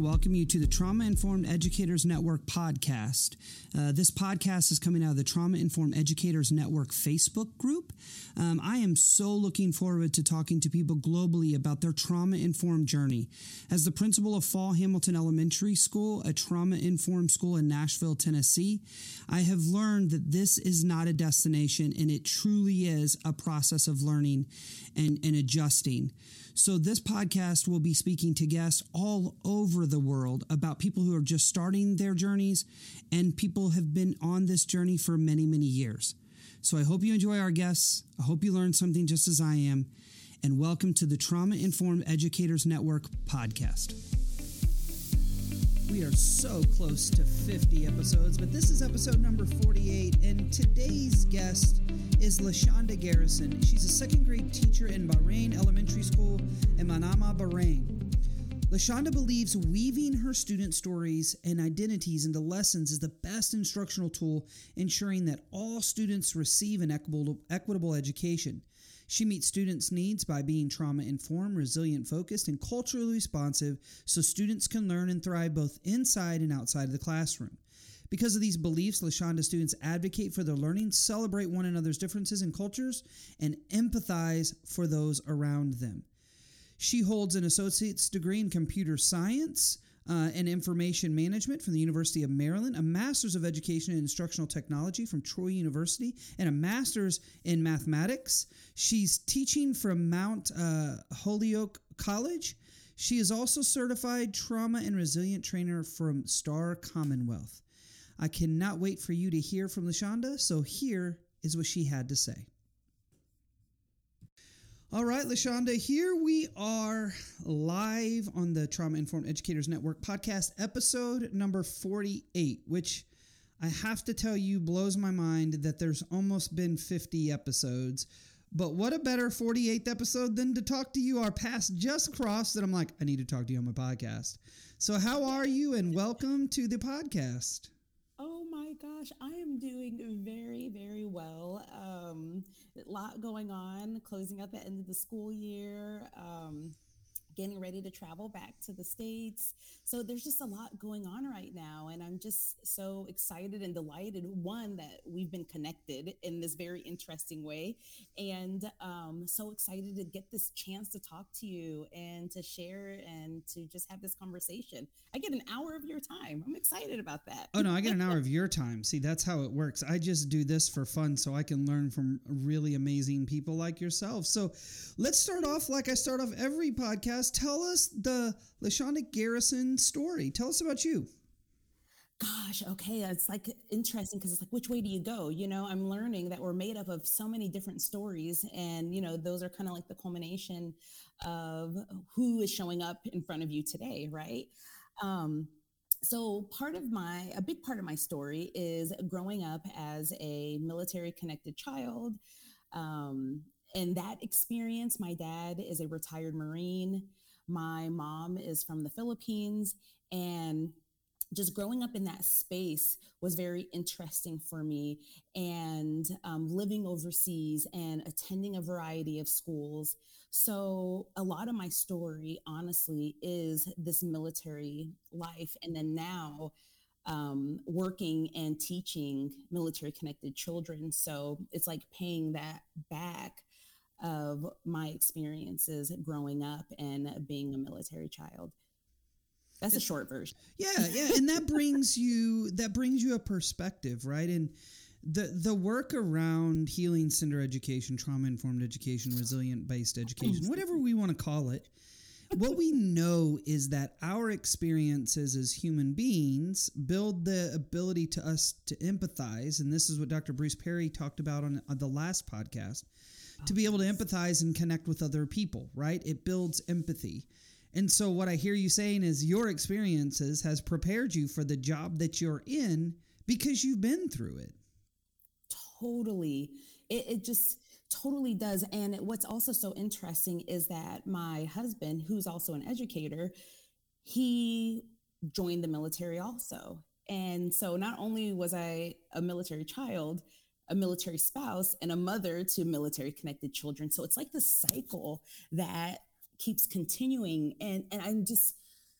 welcome you to the Trauma Informed Educators Network podcast. This podcast is coming out of the Trauma Informed Educators Network Facebook group. I am so looking forward to talking to people globally about their trauma-informed journey. As the principal of Fall Hamilton Elementary School, a trauma-informed school in Nashville, Tennessee, I have learned that this is not a destination, and it truly is a process of learning and adjusting. So this podcast will be speaking to guests all over the world about people who are just starting their journeys and people have been on this journey for many, many years. So I hope you enjoy our guests. I hope you learned something just as I am. And welcome to the Trauma Informed Educators Network podcast. We are so close to 50 episodes, but this is episode number 48, and today's guest is LaShonda Garrison. She's a second grade teacher in Bahrain Elementary School in Manama, Bahrain. LaShonda believes weaving her student stories and identities into lessons is the best instructional tool, ensuring that all students receive an equitable education. She meets students' needs by being trauma-informed, resilient-focused, and culturally responsive so students can learn and thrive both inside and outside of the classroom. Because of these beliefs, LaShonda students advocate for their learning, celebrate one another's differences and cultures, and empathize for those around them. She holds an associate's degree in computer science and information management from the University of Maryland, a master's of education in instructional technology from Troy University, and a master's in mathematics. She's teaching from Mount Holyoke College. She is also certified trauma and resilient trainer from Star Commonwealth. I cannot wait for you to hear from LaShonda, so here is what she had to say. All right, LaShonda, here we are live on the Trauma Informed Educators Network podcast, episode number 48, which I have to tell you blows my mind that there's almost been 50 episodes. But what a better 48th episode than to talk to you. Our paths just crossed, and I'm like, I need to talk to you on my podcast. So how are you, and welcome to the podcast. Oh my gosh, I am doing very, very well. A lot going on, closing out the end of the school year, getting ready to travel back to the States. So there's just a lot going on right now. And I'm just so excited and delighted, one, that we've been connected in this very interesting way. And so excited to get this chance to talk to you and to share and to just have this conversation. I get an hour of your time. I'm excited about that. Oh, no, I get an hour of your time. See, that's how it works. I just do this for fun so I can learn from really amazing people like yourself. So let's start off like I start off every podcast. Tell us the LaShonda Garrison story. Tell us about you. Gosh, okay. It's like interesting because it's like, which way do you go? You know, I'm learning that we're made up of so many different stories. And, you know, those are kind of like the culmination of who is showing up in front of you today, right? So a big part of my story is growing up as a military connected child. And that experience, my dad is a retired Marine. My mom is from the Philippines, and just growing up in that space was very interesting for me, and living overseas and attending a variety of schools. So a lot of my story, honestly, is this military life. And then now working and teaching military connected children. So it's like paying that back of my experiences growing up and being a military child. That's a short version. Yeah. And that brings you a perspective, right? And the work around healing center education, trauma-informed education, resilient-based education, whatever we want to call it, what we know is that our experiences as human beings build the ability to us to empathize. And this is what Dr. Bruce Perry talked about on the last podcast. To be able to empathize and connect with other people, right? It builds empathy. And so what I hear you saying is your experiences has prepared you for the job that you're in because you've been through it. Totally. It just totally does. And what's also so interesting is that my husband, who's also an educator, he joined the military also. And so not only was I a military child, a military spouse, and a mother to military connected children. So it's like the cycle that keeps continuing. And I'm just,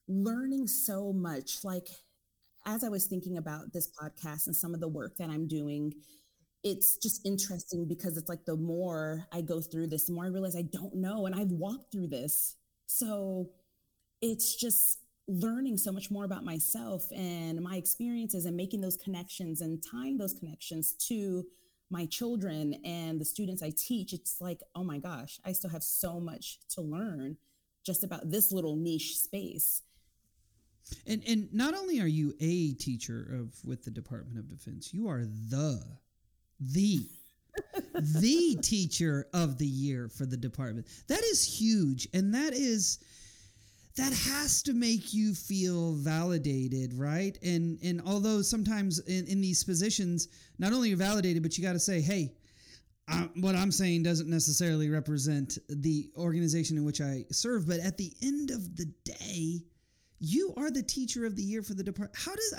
learning so much. Like, as I was thinking about this podcast and some of the work that I'm doing, it's just interesting because it's like the more I go through this, the more I realize I don't know. And I've walked through this. So it's just learning so much more about myself and my experiences and making those connections and tying those connections to my children and the students I teach. It's like, oh my gosh, I still have so much to learn just about this little niche space. And not only are you a teacher with the Department of Defense, you are the teacher of the year for the department. That is huge, and that has to make you feel validated, right? And although sometimes in these positions, not only you're validated, but you got to say, hey, what I'm saying doesn't necessarily represent the organization in which I serve, but at the end of the day, you are the teacher of the year for the department.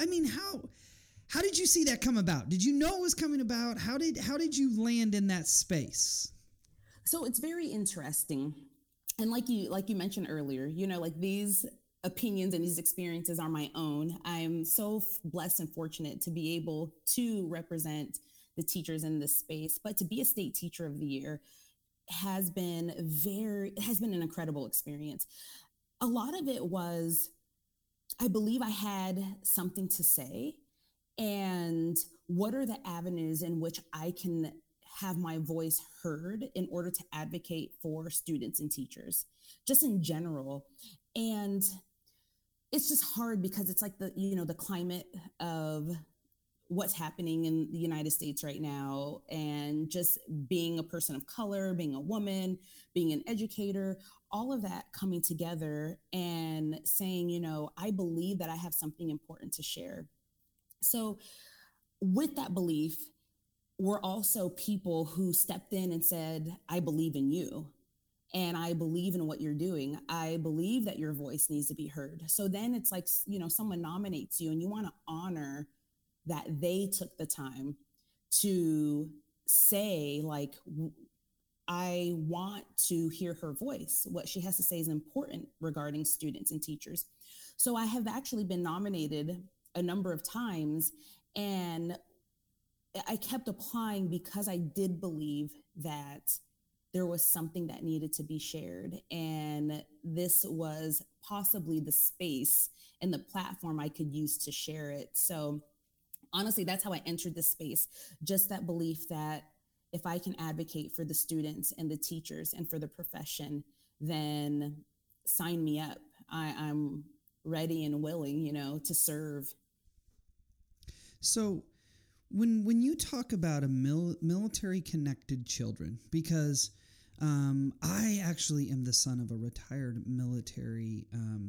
How did you see that come about? Did you know it was coming about? How did you land in that space? So it's very interesting. And like you mentioned earlier, like these opinions and these experiences are my own. I'm so blessed and fortunate to be able to represent the teachers in this space, but to be a state teacher of the year has been an incredible experience. A lot of it was, I believe I had something to say, and what are the avenues in which I can have my voice heard in order to advocate for students and teachers, just in general. And it's just hard because it's like the climate of what's happening in the United States right now, and just being a person of color, being a woman, being an educator, all of that coming together and saying, I believe that I have something important to share. So with that belief, we're also people who stepped in and said, I believe in you. And I believe in what you're doing. I believe that your voice needs to be heard. So then it's like, someone nominates you and you want to honor that they took the time to say, like, I want to hear her voice. What she has to say is important regarding students and teachers. So I have actually been nominated a number of times, and I kept applying because I did believe that there was something that needed to be shared. And this was possibly the space and the platform I could use to share it. So honestly, that's how I entered this space. Just that belief that if I can advocate for the students and the teachers and for the profession, then sign me up. I'm ready and willing, to serve. So when you talk about a military connected children, because I actually am the son of a retired military.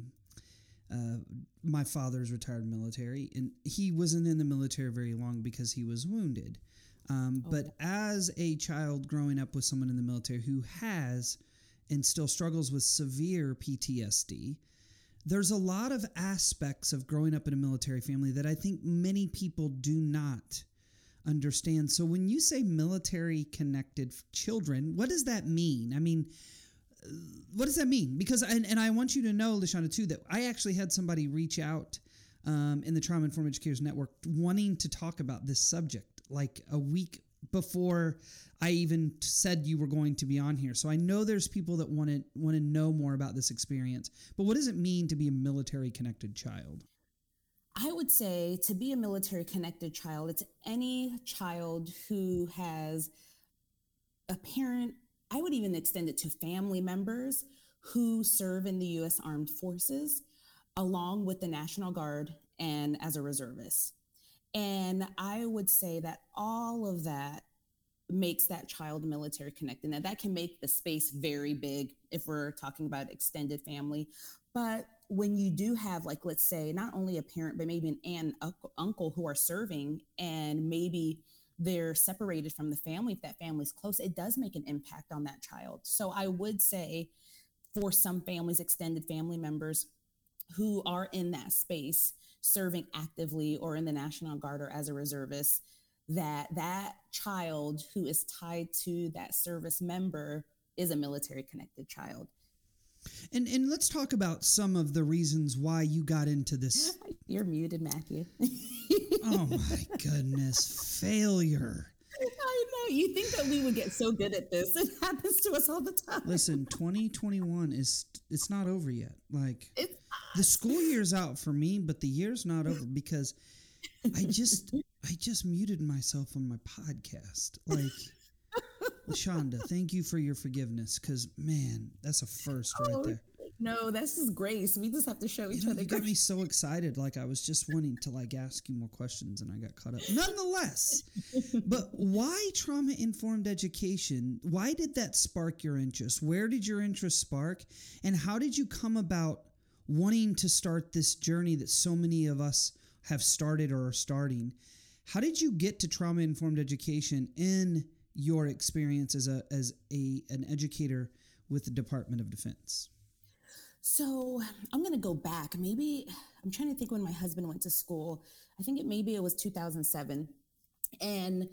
My father's retired military, and he wasn't in the military very long because he was wounded. But as a child growing up with someone in the military who has and still struggles with severe PTSD, there's a lot of aspects of growing up in a military family that I think many people do not understand. So when you say military connected children, what does that mean? I mean, what does that mean? Because, and I want you to know, LaShonda, too, that I actually had somebody reach out in the Trauma Informed Educators Network wanting to talk about this subject like a week before I even said you were going to be on here. So I know there's people that want to know more about this experience. But what does it mean to be a military connected child? I would say to be a military connected child, it's any child who has a parent. I would even extend it to family members who serve in the U.S. Armed Forces, along with the National Guard and as a reservist. And I would say that all of that makes that child military connected. Now, that can make the space very big if we're talking about extended family. But when you do have, like, let's say, not only a parent, but maybe an aunt, uncle who are serving, and maybe they're separated from the family, if that family's close, it does make an impact on that child. So I would say for some families, extended family members who are in that space, serving actively or in the National Guard or as a reservist, that child who is tied to that service member is a military connected child. And let's talk about some of the reasons why you got into this. You're muted, Matthew. Oh my goodness, failure. I know. You think that we would get so good at this. It happens to us all the time. Listen, 2021 it's not over yet. Like, It's the school year's out for me, but the year's not over because I just muted myself on my podcast. Like, LaShonda, thank you for your forgiveness, because man, that's a first right there. No, that's just grace. We just have to show each other. You got me so excited. Like, I was just wanting to ask you more questions, and I got caught up. Nonetheless, but why trauma-informed education? Why did that spark your interest? Where did your interest spark? And how did you come about wanting to start this journey that so many of us have started or are starting? How did you get to trauma-informed education in your experience as an educator with the Department of Defense? So I'm going to go back. Maybe I'm trying to think when my husband went to school. I think maybe it was 2007. And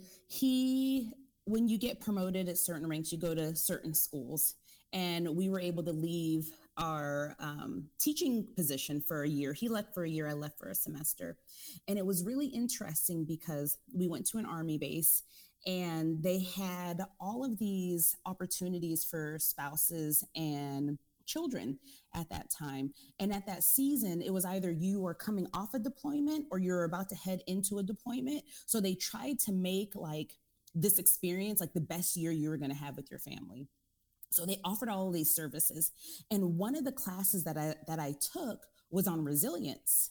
when you get promoted at certain ranks, you go to certain schools. And we were able to leave our teaching position for a year. He left for a year. I left for a semester. And it was really interesting because we went to an Army base and they had all of these opportunities for spouses and children at that time. And at that season, it was either you were coming off a deployment or you're about to head into a deployment. So they tried to make this experience the best year you were going to have with your family. So they offered all of these services. And one of the classes that I took was on resilience.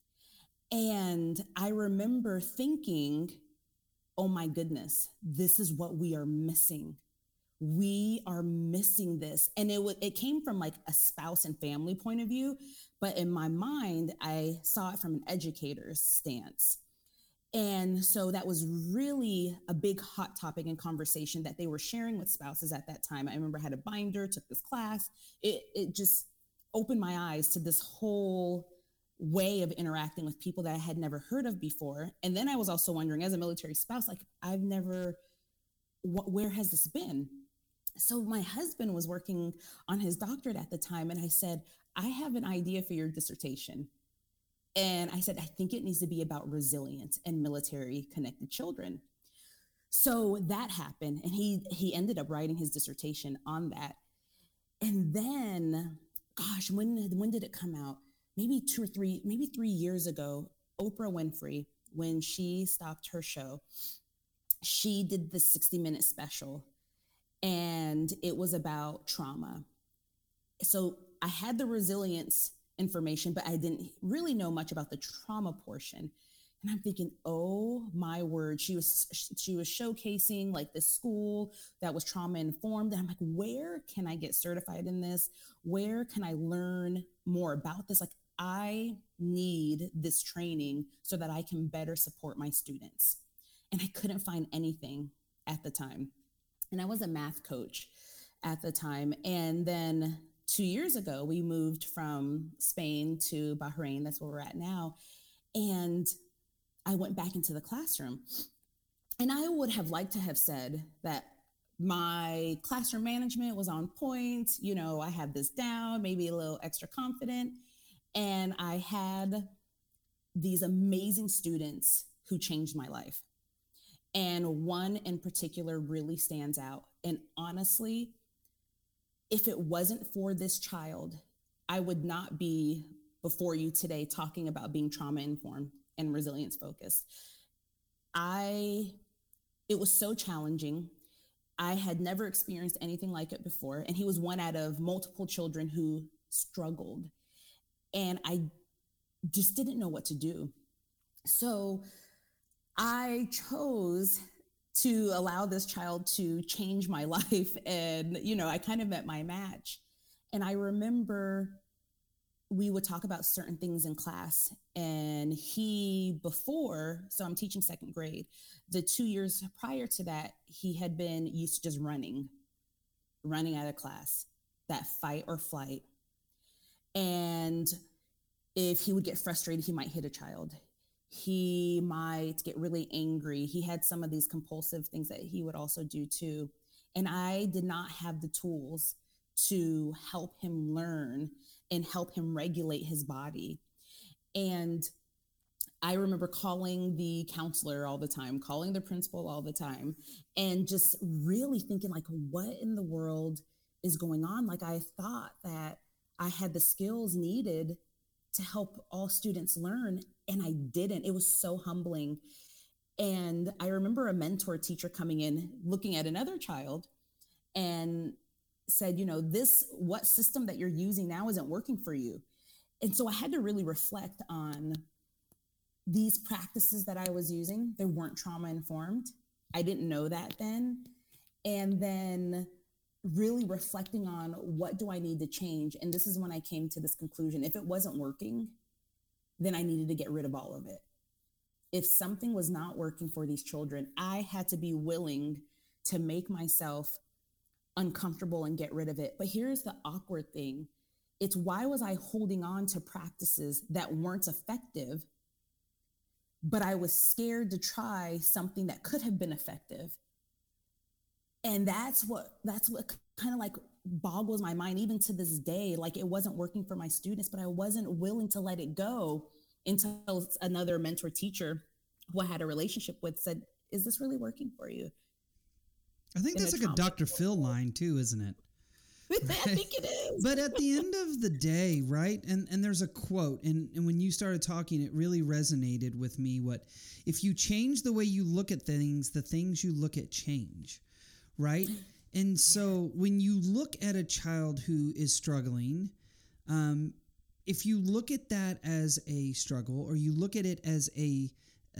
And I remember thinking, oh my goodness, this is what we are missing. We are missing this. And it came from a spouse and family point of view. But in my mind, I saw it from an educator's stance. And so that was really a big hot topic in conversation that they were sharing with spouses at that time. I remember I had a binder, took this class. It just opened my eyes to this whole way of interacting with people that I had never heard of before. And then I was also wondering, as a military spouse, where has this been? So my husband was working on his doctorate at the time. And I said, I have an idea for your dissertation. And I said, I think it needs to be about resilience and military connected children. So that happened. And he ended up writing his dissertation on that. And then, gosh, when did it come out? Maybe 3 years ago, Oprah Winfrey, when she stopped her show, she did the 60-minute special. And it was about trauma. So I had the resilience information, but I didn't really know much about the trauma portion. And I'm thinking, oh my word, she was showcasing this school that was trauma informed. And I'm like, where can I get certified in this? Where can I learn more about this? I need this training so that I can better support my students. And I couldn't find anything at the time. And I was a math coach at the time. And then 2 years ago, we moved from Spain to Bahrain. That's where we're at now. And I went back into the classroom. And I would have liked to have said that my classroom management was on point. I had this down, maybe a little extra confident. And I had these amazing students who changed my life. And one in particular really stands out. And honestly, if it wasn't for this child, I would not be before you today talking about being trauma informed and resilience focused. It was so challenging. I had never experienced anything like it before. And he was one out of multiple children who struggled. And I just didn't know what to do. So I chose to allow this child to change my life. And, I kind of met my match. And I remember we would talk about certain things in class. And so I'm teaching second grade. The 2 years prior to that, he had been used to just running out of class, that fight or flight. And if he would get frustrated, he might hit a child. He might get really angry. He had some of these compulsive things that he would also do too. And I did not have the tools to help him learn and help him regulate his body. And I remember calling the counselor all the time, calling the principal all the time, and just really thinking, like, what in the world is going on? Like, I thought that I had the skills needed to help all students learn, and I didn't. It was so humbling. And I remember a mentor teacher coming in, looking at another child, and said, what system that you're using now isn't working for you. And so I had to really reflect on these practices that I was using. They weren't trauma informed. I didn't know that then. And then really reflecting on, what do I need to change? And this is when I came to this conclusion. If it wasn't working, then I needed to get rid of all of it. If something was not working for these children, I had to be willing to make myself uncomfortable and get rid of it. But here's the awkward thing. It's, why was I holding on to practices that weren't effective, but I was scared to try something that could have been effective? And that's what kind of like boggles my mind even to this day. Like, it wasn't working for my students, but I wasn't willing to let it go until another mentor teacher who I had a relationship with said, is this really working for you? I think that's like a Dr. Phil line too, isn't it? I think it is. But at the end of the day, right? And there's a quote, and when you started talking, it really resonated with me. If you change the way you look at things, the things you look at change, right? And so when you look at a child who is struggling, if you look at that as a struggle, or you look at it as a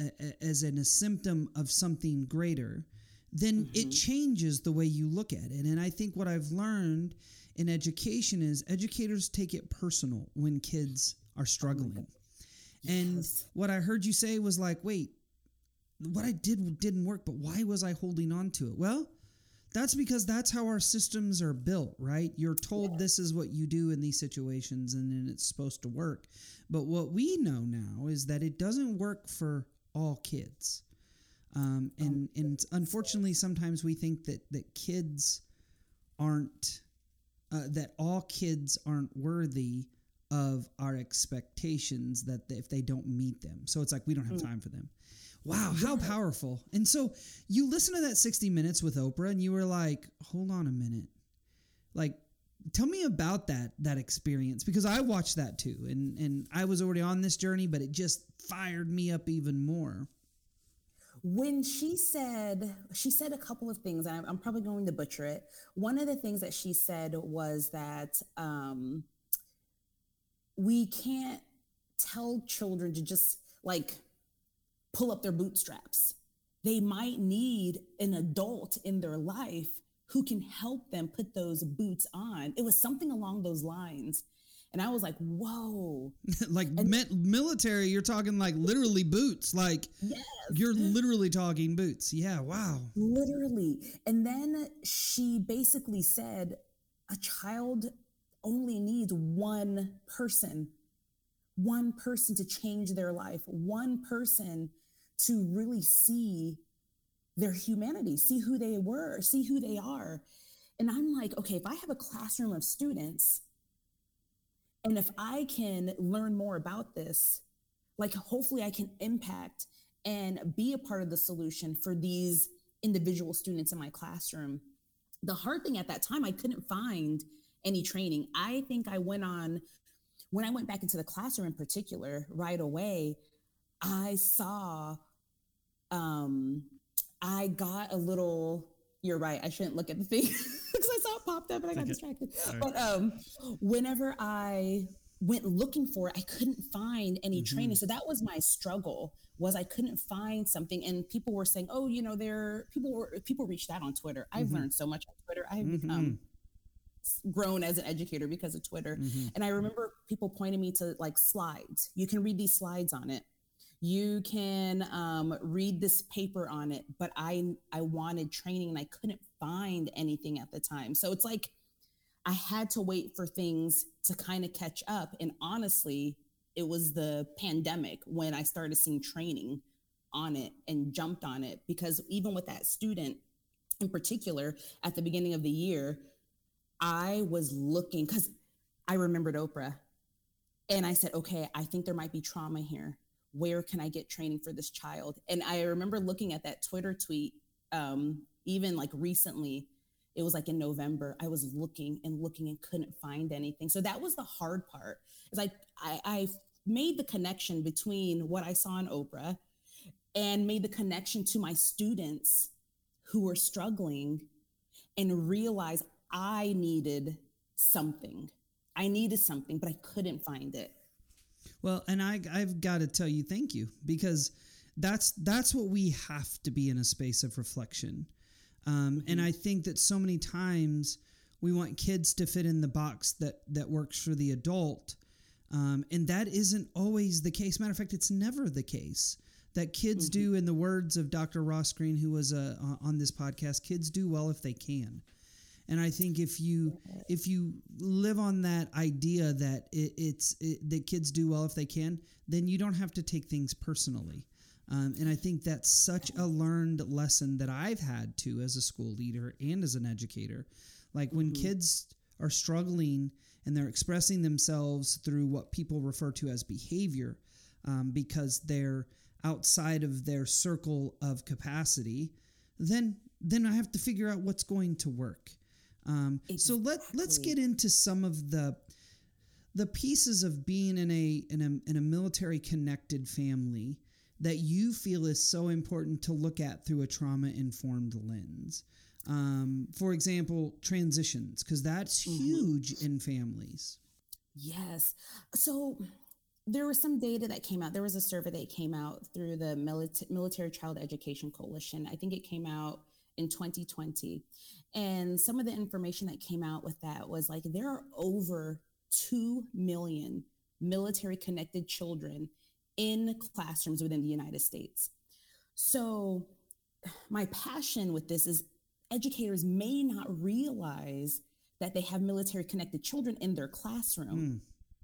symptom of something greater, then it changes the way you look at it. And I think what I've learned in education is educators take it personal when kids are struggling. And what I heard you say was like, wait, what I did didn't work, but why was I holding on to it? Well, that's because that's how our systems are built, right? You're told this is what you do in these situations, and then it's supposed to work. But what we know now is that it doesn't work for all kids. And unfortunately, sometimes we think that kids aren't, that all kids aren't worthy of our expectations, that if they don't meet them. So it's like, we don't have time for them. Wow, how powerful. And so you listen to that 60 Minutes with Oprah, and you were like, hold on a minute. Like, tell me about that experience, because I watched that too. And I was already on this journey, but it just fired me up even more. When she said a couple of things, and I'm probably going to butcher it. One of the things that she said was that we can't tell children to just like pull up their bootstraps. They might need an adult in their life who can help them put those boots on. It was something along those lines. And I was like, whoa. Like military, you're talking like literally boots. Like, yes. You're literally talking boots. Yeah, wow. Literally. And then she basically said a child only needs one person to change their life, one person to really see their humanity, see who they were, see who they are. And I'm like, okay, if I have a classroom of students, and if I can learn more about this, like hopefully I can impact and be a part of the solution for these individual students in my classroom. The hard thing at that time, I couldn't find any training. I think when I went back into the classroom in particular, right away, I saw, I got a little, you're right, I shouldn't look at the thing because I saw it popped up and I got distracted. Right. But whenever I went looking for it, I couldn't find any training. So that was my struggle, was I couldn't find something. And people were saying, oh, people reached out on Twitter. I've learned so much on Twitter. I've become grown as an educator because of Twitter. And I remember people pointing me to like slides. You can read these slides on it. You can read this paper on it, but I wanted training and I couldn't find anything at the time. So it's like I had to wait for things to kind of catch up. And honestly, it was the pandemic when I started seeing training on it and jumped on it, because even with that student in particular at the beginning of the year, I was looking because I remembered Oprah. And I said, okay, I think there might be trauma here. Where can I get training for this child? And I remember looking at that Twitter tweet, even like recently. It was like in November. I was looking and couldn't find anything. So that was the hard part. Is I made the connection between what I saw on Oprah and made the connection to my students who were struggling and realized I needed something. I needed something, but I couldn't find it. Well, and I've got to tell you, thank you, because that's what we have to be in a space of reflection. And I think that so many times we want kids to fit in the box that works for the adult. And that isn't always the case. Matter of fact, it's never the case. That kids do, in the words of Dr. Ross Green, who was on this podcast, kids do well if they can. And I think if you live on that idea that that kids do well if they can, then you don't have to take things personally. And I think that's such a learned lesson that I've had to as a school leader and as an educator. Like when kids are struggling and they're expressing themselves through what people refer to as behavior, because they're outside of their circle of capacity, then I have to figure out what's going to work. Exactly. So let's get into some of the pieces of being in a military connected family that you feel is so important to look at through a trauma-informed lens. For example, transitions, because that's huge in families. Yes. So there was some data that came out. There was a survey that came out through the Military Child Education Coalition. I think it came out in 2020. And some of the information that came out with that was like there are over 2 million military connected children in classrooms within the United States. So my passion with this is educators may not realize that they have military connected children in their classroom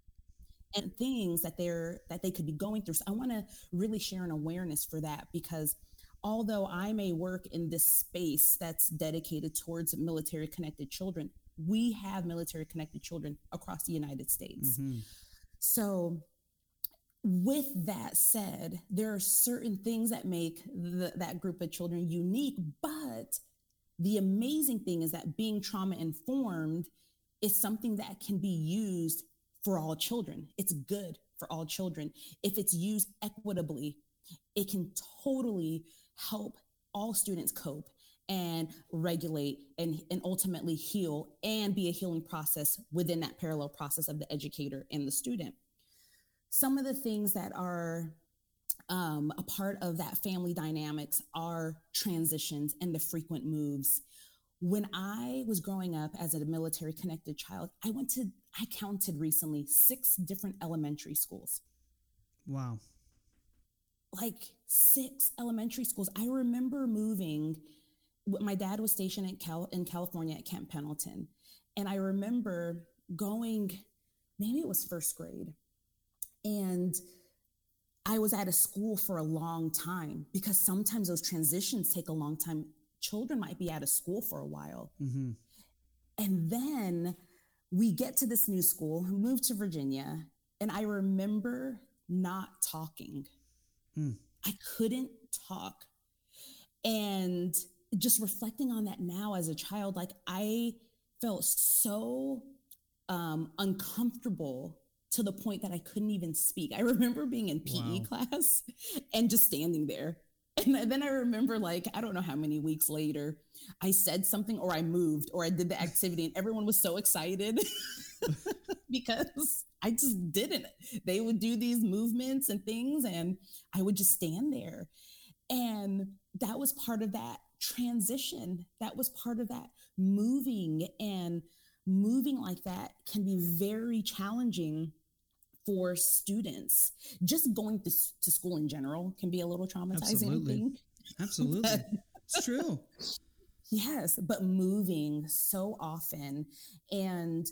and things that they could be going through. So I want to really share an awareness for that, because although I may work in this space that's dedicated towards military connected children, we have military connected children across the United States. So with that said, there are certain things that make that group of children unique, but the amazing thing is that being trauma informed is something that can be used for all children. It's good for all children. If it's used equitably, it can totally help all students cope and regulate and ultimately heal and be a healing process within that parallel process of the educator and the student. Some of the things that are a part of that family dynamics are transitions and the frequent moves. When I was growing up as a military connected child, I counted recently 6 different elementary schools. Wow. Like 6 elementary schools. I remember moving. My dad was stationed in California at Camp Pendleton. And I remember going, maybe it was first grade. And I was at a school for a long time, because sometimes those transitions take a long time. Children might be out of school for a while. And then we get to this new school, moved to Virginia, and I remember not talking. I couldn't talk. And just reflecting on that now as a child, like I felt so uncomfortable to the point that I couldn't even speak. I remember being in PE class and just standing there. And then I remember, like, I don't know how many weeks later, I said something or I moved or I did the activity and everyone was so excited because I just didn't. They would do these movements and things and I would just stand there. And that was part of that transition. That was part of that moving, and moving like that can be very challenging for students. Just going to school in general can be a little traumatizing. Absolutely. It's true. Yes, but moving so often and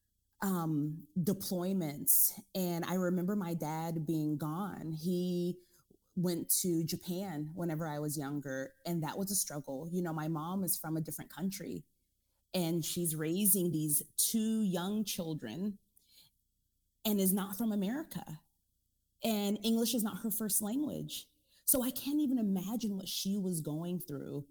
deployments. And I remember my dad being gone. He went to Japan whenever I was younger, and that was a struggle. You know, my mom is from a different country, and she's raising these two young children and is not from America. And English is not her first language. So I can't even imagine what she was going through,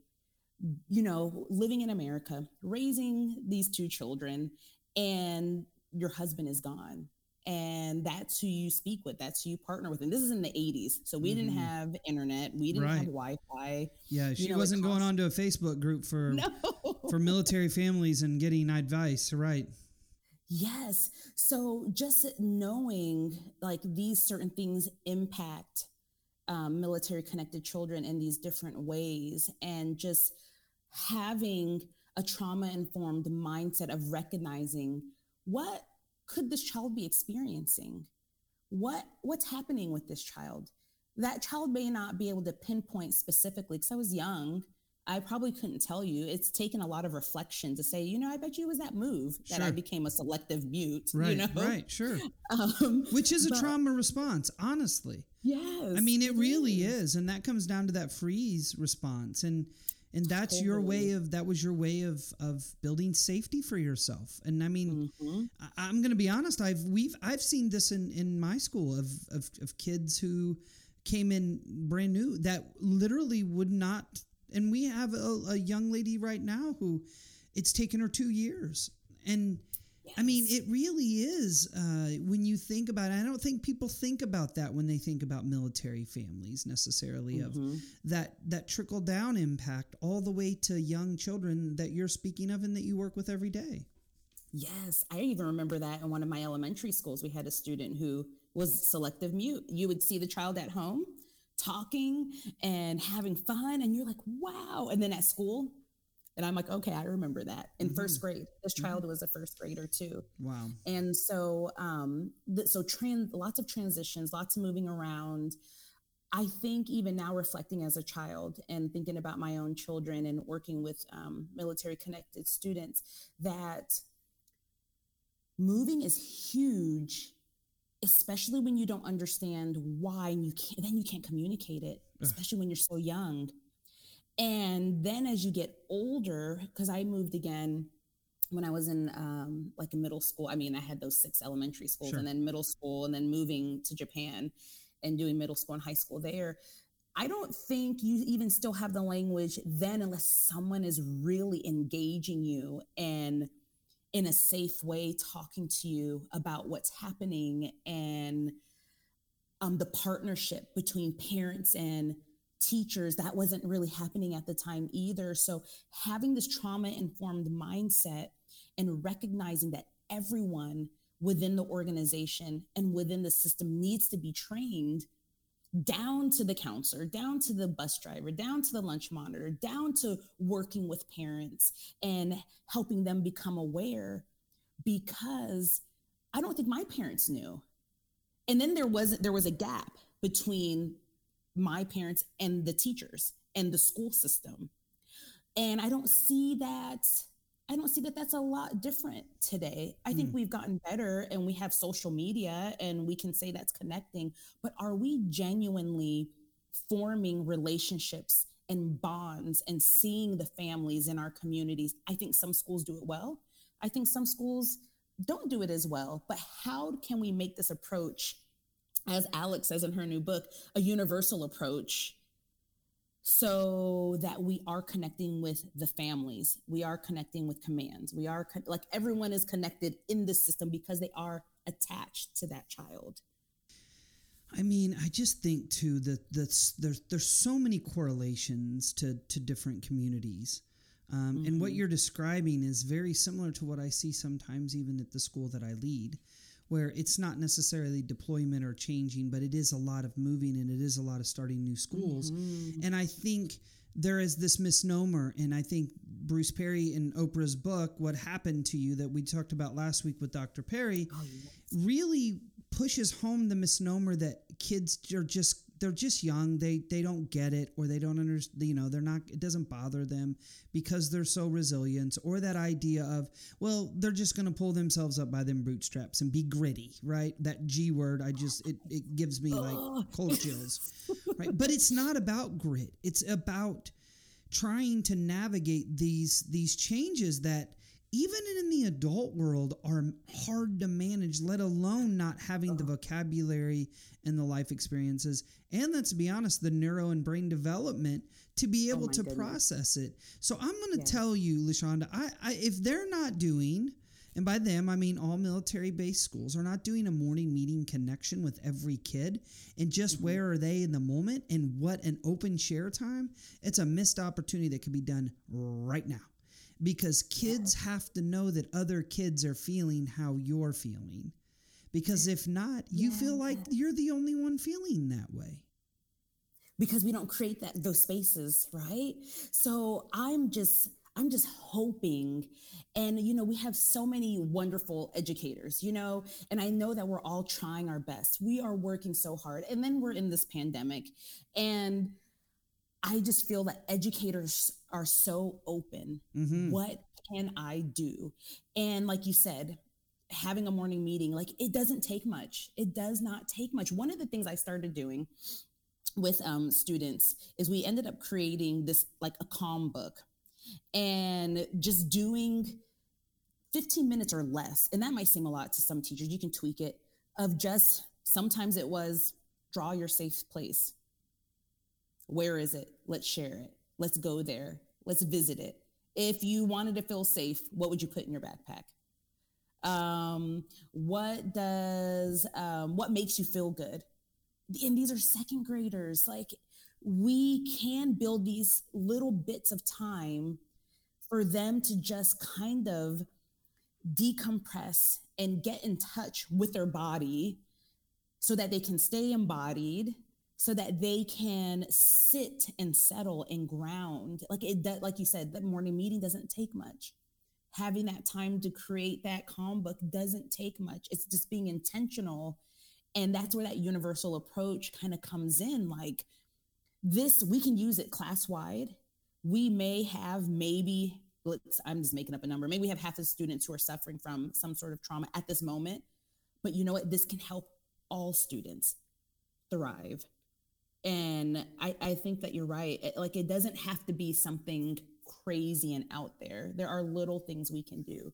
living in America, raising these two children, and your husband is gone. And that's who you speak with. That's who you partner with. And this is in the 80s. So we didn't have internet. We didn't have Wi-Fi. Yeah, she wasn't going on to a Facebook group for military families and getting advice. Right. Yes. So just knowing like these certain things impact military connected children in these different ways, and just having a trauma informed mindset of recognizing what could this child be experiencing? What's happening with this child? That child may not be able to pinpoint specifically, because I was young. I probably couldn't tell you. It's taken a lot of reflection to say, I bet you it was that move that I became a selective mute. Right, right, sure. Which is a trauma response, honestly. Yes. I mean, it really is. And that comes down to that freeze response. And that's your way that was your way of building safety for yourself. And I mean, I'm going to be honest. I've seen this in my school of kids who came in brand new that literally would not. And we have a young lady right now who it's taken her 2 years. And I mean, it really is when you think about it. I don't think people think about that when they think about military families necessarily, of that trickle down impact all the way to young children that you're speaking of and that you work with every day. Yes. I even remember that in one of my elementary schools, we had a student who was selective mute. You would see the child at home talking and having fun, and you're like, wow. And then at school, and I'm like, okay, I remember that in first grade. This child was a first grader too. Wow. And so, lots of transitions, lots of moving around. I think even now, reflecting as a child and thinking about my own children and working with military connected students, that moving is huge, especially when you don't understand why, and you can't communicate it, especially when you're so young. And then as you get older, because I moved again when I was in in middle school. I mean, I had those 6 elementary schools and then middle school, and then moving to Japan and doing middle school and high school there. I don't think you even still have the language then, unless someone is really engaging you and in a safe way, talking to you about what's happening, and the partnership between parents and teachers, that wasn't really happening at the time either. So having this trauma-informed mindset and recognizing that everyone within the organization and within the system needs to be trained, down to the counselor, down to the bus driver, down to the lunch monitor, down to working with parents and helping them become aware, because I don't think my parents knew. And then there was a gap between my parents and the teachers and the school system. And I don't see that that's a lot different today. I think we've gotten better, and we have social media, and we can say that's connecting, but are we genuinely forming relationships and bonds and seeing the families in our communities? I think some schools do it well. I think some schools don't do it as well. But how can we make this approach, as Alex says in her new book, a universal approach, so that we are connecting with the families, we are connecting with commands, we are like everyone is connected in this system because they are attached to that child. I mean, I just think too that there's so many correlations to different communities. And what you're describing is very similar to what I see sometimes even at the school that I lead, where it's not necessarily deployment or changing, but it is a lot of moving, and it is a lot of starting new schools. And I think there is this misnomer, and I think Bruce Perry in Oprah's book, What Happened to You, that we talked about last week with Dr. Perry, really pushes home the misnomer that kids are they're just young. They don't get it, or they don't understand, they're not, it doesn't bother them because they're so resilient, or that idea of, well, they're just going to pull themselves up by them bootstraps and be gritty, right? That G word, it gives me like cold chills, right? But it's not about grit. It's about trying to navigate these changes that even in the adult world, are hard to manage, let alone not having the vocabulary and the life experiences. And let's be honest, the neuro and brain development to be able to process it. So I'm going to tell you, LaShonda, if they're not doing, and by them, I mean all military-based schools are not doing a morning meeting connection with every kid and just where are they in the moment and what an open share time, it's a missed opportunity that could be done right now. Because kids have to know that other kids are feeling how you're feeling. Because if not, you feel like you're the only one feeling that way. Because we don't create those spaces, right? So I'm just hoping, and we have so many wonderful educators, and I know that we're all trying our best. We are working so hard, and then we're in this pandemic, and I just feel that educators are so open. What can I do? And like you said, having a morning meeting, like it doesn't take much. It does not take much. One of the things I started doing with students is we ended up creating this like a calm book and just doing 15 minutes or less. And that might seem a lot to some teachers. You can tweak it of just, sometimes it was draw your safe place. Where is it? Let's share it. Let's go there. Let's visit it. If you wanted to feel safe, what would you put in your backpack? What makes you feel good? And these are second graders. Like, we can build these little bits of time for them to just kind of decompress and get in touch with their body so that they can stay embodied, so that they can sit and settle and ground. Like you said, the morning meeting doesn't take much. Having that time to create that calm book doesn't take much. It's just being intentional. And that's where that universal approach kind of comes in. Like this, we can use it class-wide. We may have I'm just making up a number. Maybe we have half the students who are suffering from some sort of trauma at this moment. But you know what? This can help all students thrive. And I think that you're right. It doesn't have to be something crazy and out there. There are little things we can do.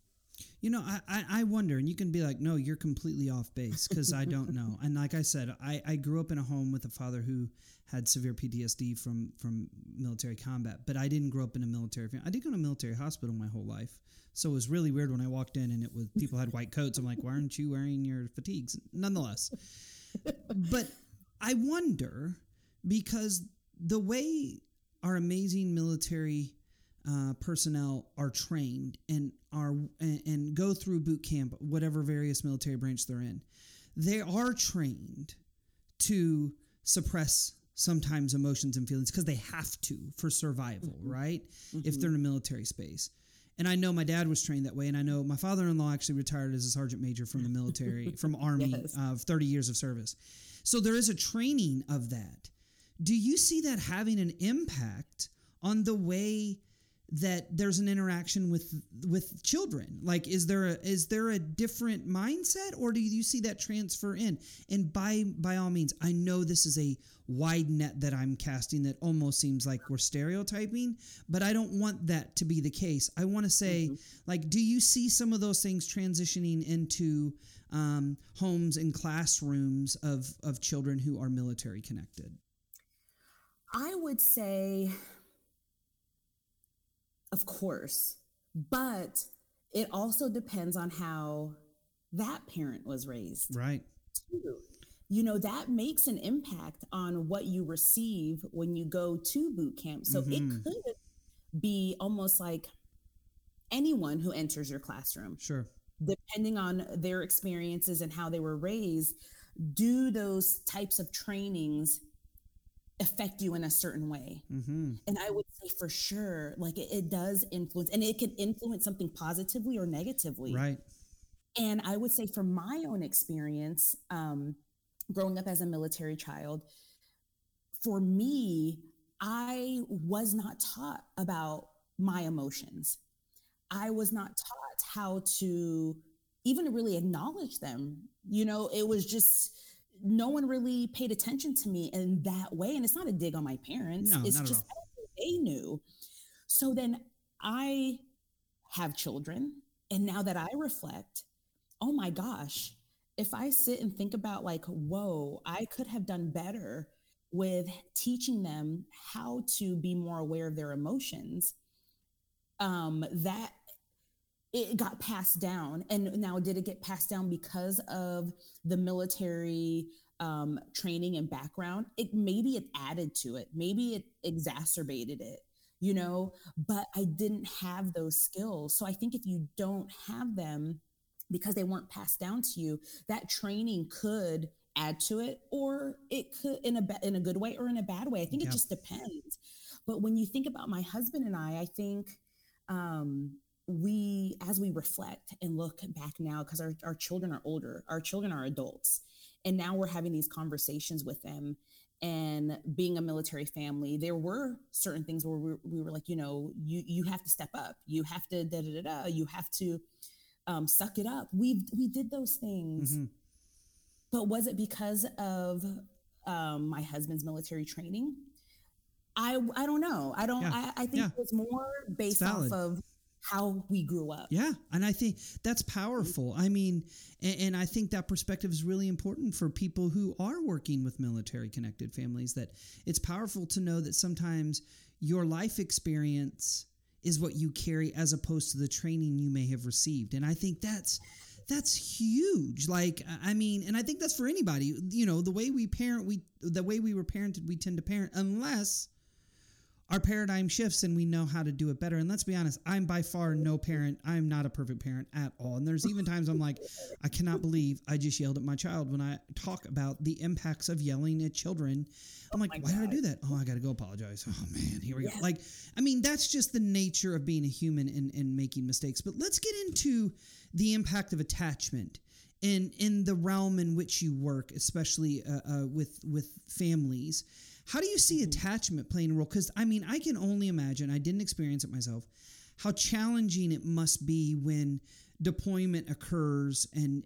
I wonder, and you can be like, no, you're completely off base, because I don't know. And like I said, I grew up in a home with a father who had severe PTSD from military combat, but I didn't grow up in a military family. I did go to a military hospital my whole life. So it was really weird when I walked in and people had white coats. I'm like, why aren't you wearing your fatigues? Nonetheless. But I wonder, because the way our amazing military personnel are trained and go through boot camp, whatever various military branch they're in, they are trained to suppress sometimes emotions and feelings because they have to for survival, right? If they're in a military space. And I know my dad was trained that way, and I know my father-in-law actually retired as a sergeant major from the military, from Army, of 30 years of service. So there is a training of that. Do you see that having an impact on the way that there's an interaction with children? Like, is there a different mindset, or do you see that transfer in? And by all means, I know this is a wide net that I'm casting that almost seems like we're stereotyping, but I don't want that to be the case. I want to say, like, do you see some of those things transitioning into homes and classrooms of children who are military connected? I would say, of course, but it also depends on how that parent was raised. Right. Too. That makes an impact on what you receive when you go to boot camp. So it could be almost like anyone who enters your classroom. Sure. Depending on their experiences and how they were raised, do those types of trainings affect you in a certain way? And I would say for sure, like it does influence, and it can influence something positively or negatively. Right. And I would say from my own experience, growing up as a military child, for me, I was not taught about my emotions. I was not taught how to even really acknowledge them. It was just, no one really paid attention to me in that way. And it's not a dig on my parents. No, it's not just at all. they knew. So then I have children. And now that I reflect, oh my gosh, if I sit and think about like, whoa, I could have done better with teaching them how to be more aware of their emotions, that it got passed down. And now, did it get passed down because of the military training and background? Maybe it added to it, maybe it exacerbated it, but I didn't have those skills. So I think if you don't have them because they weren't passed down to you, that training could add to it, or it could in a good way or in a bad way. I think it just depends. But when you think about my husband and I think as we reflect and look back now, because our children are older, our children are adults, and now we're having these conversations with them. And being a military family, there were certain things where we were like, you have to step up, you have to you have to suck it up. We did those things. Mm-hmm. But was it because of my husband's military training? I don't know. I think it was more based off of how we grew up. Yeah. And I think that's powerful. I mean, and I think that perspective is really important for people who are working with military connected families, that it's powerful to know that sometimes your life experience is what you carry as opposed to the training you may have received. And I think that's huge. Like, I mean, and I think that's for anybody, the way we parent, the way we were parented, we tend to parent unless our paradigm shifts and we know how to do it better. And let's be honest, I'm by far no parent. I'm not a perfect parent at all. And there's even times I'm like, I cannot believe I just yelled at my child. When I talk about the impacts of yelling at children, I'm like, why did I do that? Oh, I got to go apologize. Oh man, here we go. Like, I mean, that's just the nature of being a human and making mistakes. But let's get into the impact of attachment in the realm in which you work, especially with families. How do you see attachment playing a role? Because, I mean, I can only imagine, I didn't experience it myself, how challenging it must be when deployment occurs and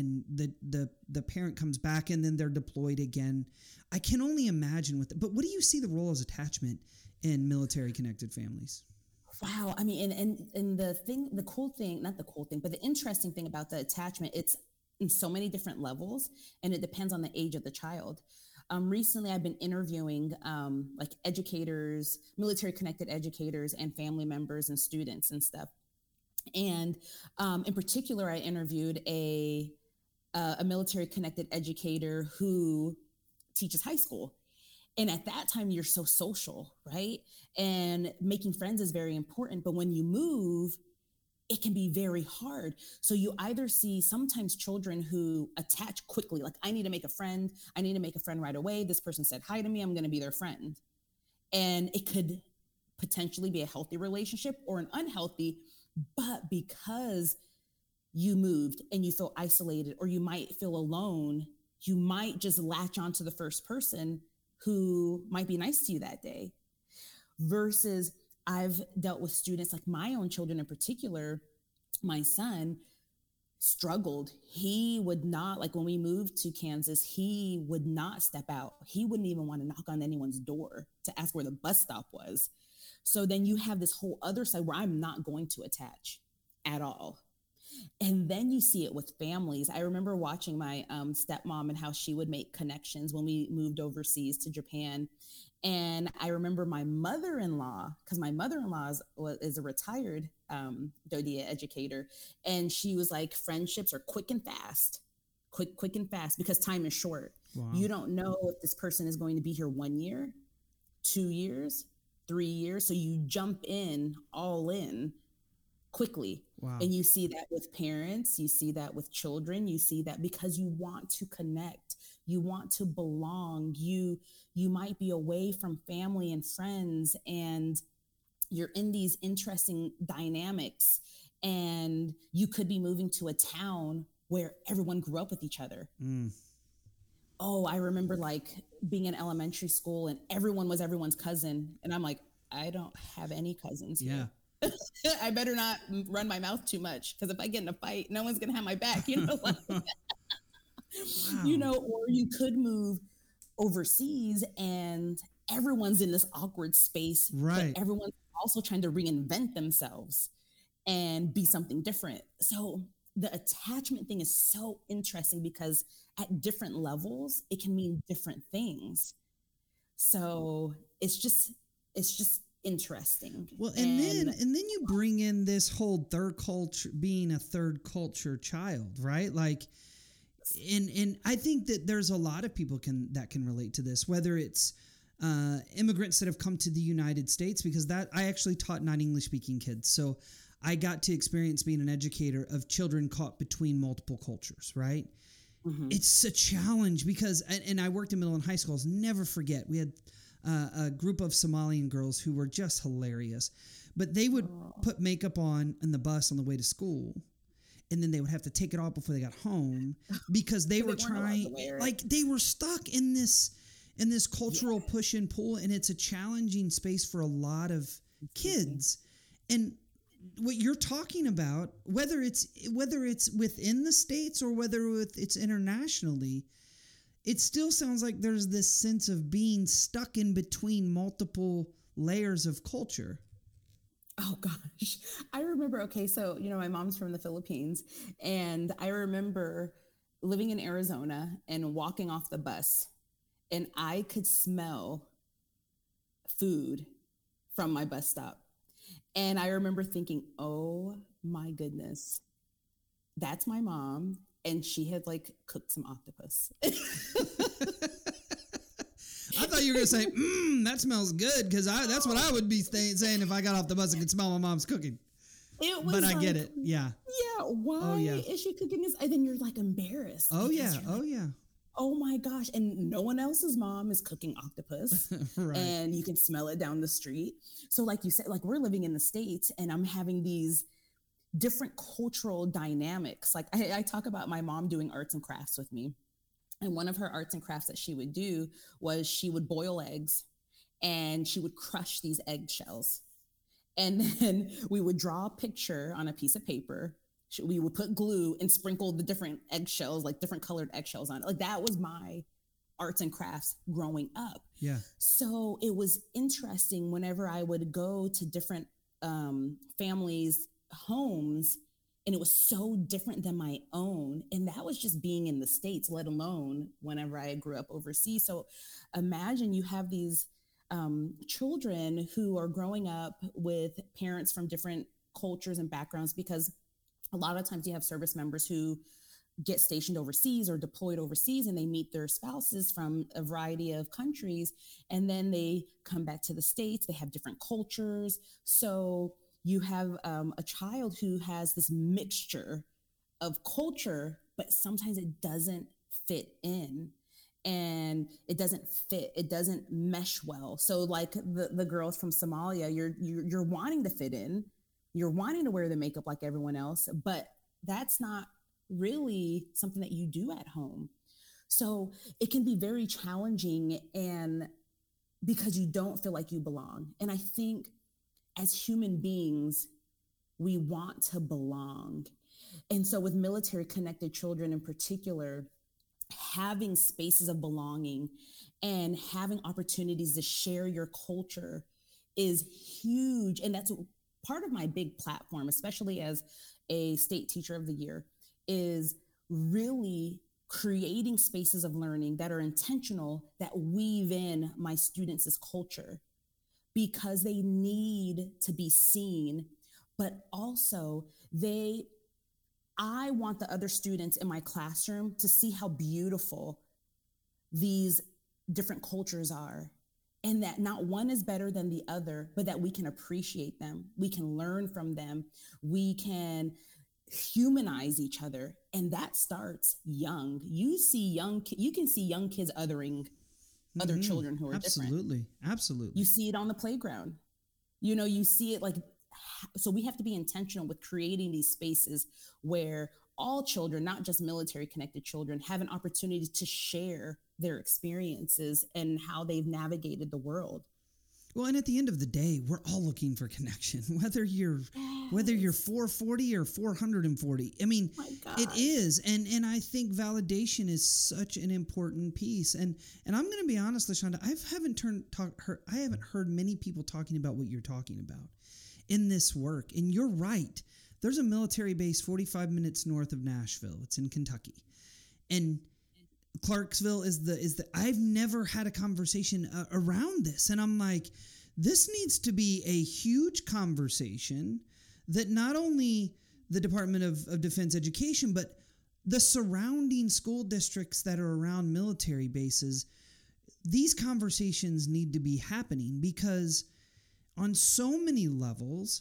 the parent comes back and then they're deployed again. I can only imagine with it. But what do you see the role as attachment in military connected families? Wow. I mean, and the cool thing, not the cool thing, but the interesting thing about the attachment, it's in so many different levels, and it depends on the age of the child. Recently, I've been interviewing like educators, military connected educators, and family members and students and stuff. And in particular, I interviewed a military connected educator who teaches high school. And at that time, you're so social, right? And making friends is very important. But when you move, it can be very hard. So you either see sometimes children who attach quickly, like, I need to make a friend. I need to make a friend right away. This person said hi to me. I'm going to be their friend. And it could potentially be a healthy relationship or an unhealthy, but because you moved and you feel isolated, or you might feel alone, you might just latch onto the first person who might be nice to you that day. Versus I've dealt with students, like my own children in particular, my son struggled. He would not, like when we moved to Kansas, he would not step out. He wouldn't even want to knock on anyone's door to ask where the bus stop was. So then you have this whole other side where I'm not going to attach at all. And then you see it with families. I remember watching my stepmom and how she would make connections when we moved overseas to Japan. And I remember my mother-in-law, because my mother-in-law is a retired DoDEA educator. And she was like, friendships are quick and fast, because time is short. Wow. You don't know if this person is going to be here 1 year, 2 years, 3 years. So you jump in all in quickly. Wow. And you see that with parents, you see that with children, you see that because you want to connect, you want to belong, you might be away from family and friends, and you're in these interesting dynamics, and you could be moving to a town where everyone grew up with each other. Mm. Oh, I remember like being in elementary school and everyone was everyone's cousin. And I'm like, I don't have any cousins here. I better not run my mouth too much, because if I get in a fight, no one's going to have my back, Wow. Or you could move overseas and everyone's in this awkward space, right? But everyone's also trying to reinvent themselves. and be something different. So the attachment thing is so interesting because at different levels, it can mean different things. So it's just interesting. Well, and then you bring in this whole third culture, being a third culture child, right? Like, and I think that there's a lot of people that can relate to this, whether it's immigrants that have come to the United States, because that I actually taught non-English speaking kids, so I got to experience being an educator of children caught between multiple cultures, right? Mm-hmm. It's a challenge because, and I worked in middle and high schools. Never forget, we had a group of Somalian girls who were just hilarious, but they would put makeup on the bus on the way to school, and then they would have to take it off before they got home because they were trying, like they were stuck in this cultural push and pull, and it's a challenging space for a lot of kids. And what you're talking about, whether it's within the States or whether it's internationally, it still sounds like there's this sense of being stuck in between multiple layers of culture. Oh gosh. I remember, okay, so, my mom's from the Philippines, and I remember living in Arizona and walking off the bus, and I could smell food from my bus stop. And I remember thinking, oh my goodness, that's my mom. And she had like cooked some octopus. I thought you were going to say, that smells good, because that's what I would be saying if I got off the bus and could smell my mom's cooking. But I get it. Yeah. Yeah. Why is she cooking this? And then you're like embarrassed. Oh, yeah. Oh, yeah. Oh, my gosh. And no one else's mom is cooking octopus. Right. And you can smell it down the street. So like you said, like we're living in the States, and I'm having these different cultural dynamics. Like I talk about my mom doing arts and crafts with me. And one of her arts and crafts that she would do was she would boil eggs, and she would crush these eggshells. And then we would draw a picture on a piece of paper. We would put glue and sprinkle the different eggshells, like different colored eggshells on it. Like that was my arts and crafts growing up. Yeah. So it was interesting whenever I would go to different families' homes, and it was so different than my own. And that was just being in the States, let alone whenever I grew up overseas. So imagine you have these children who are growing up with parents from different cultures and backgrounds, because a lot of times you have service members who get stationed overseas or deployed overseas, and they meet their spouses from a variety of countries, and then they come back to the States. They have different cultures. So you have a child who has this mixture of culture, but sometimes it doesn't fit in, and it doesn't mesh well. So like the girls from Somalia, you're wanting to fit in, you're wanting to wear the makeup like everyone else, but that's not really something that you do at home. So it can be very challenging, and because you don't feel like you belong. And I think as human beings, we want to belong. And so with military connected children in particular, having spaces of belonging and having opportunities to share your culture is huge. And that's part of my big platform, especially as a state teacher of the year, is really creating spaces of learning that are intentional, that weave in my students' culture, because they need to be seen, but also I want the other students in my classroom to see how beautiful these different cultures are, and that not one is better than the other, but that we can appreciate them. We can learn from them. We can humanize each other. And that starts young. You can see young kids othering other children who are different. Absolutely. You see it on the playground. You see it so we have to be intentional with creating these spaces where all children, not just military connected children, have an opportunity to share their experiences and how they've navigated the world. Well, and at the end of the day, we're all looking for connection, whether you're 440 or 440. I mean, it is. And I think validation is such an important piece. And I'm going to be honest, LaShonda, I haven't heard many people talking about what you're talking about. in this work. And you're right. There's a military base 45 minutes north of Nashville. It's in Kentucky. And Clarksville is the I've never had a conversation around this. And I'm like, this needs to be a huge conversation that not only the Department of Defense Education, but the surrounding school districts that are around military bases, these conversations need to be happening, because on so many levels,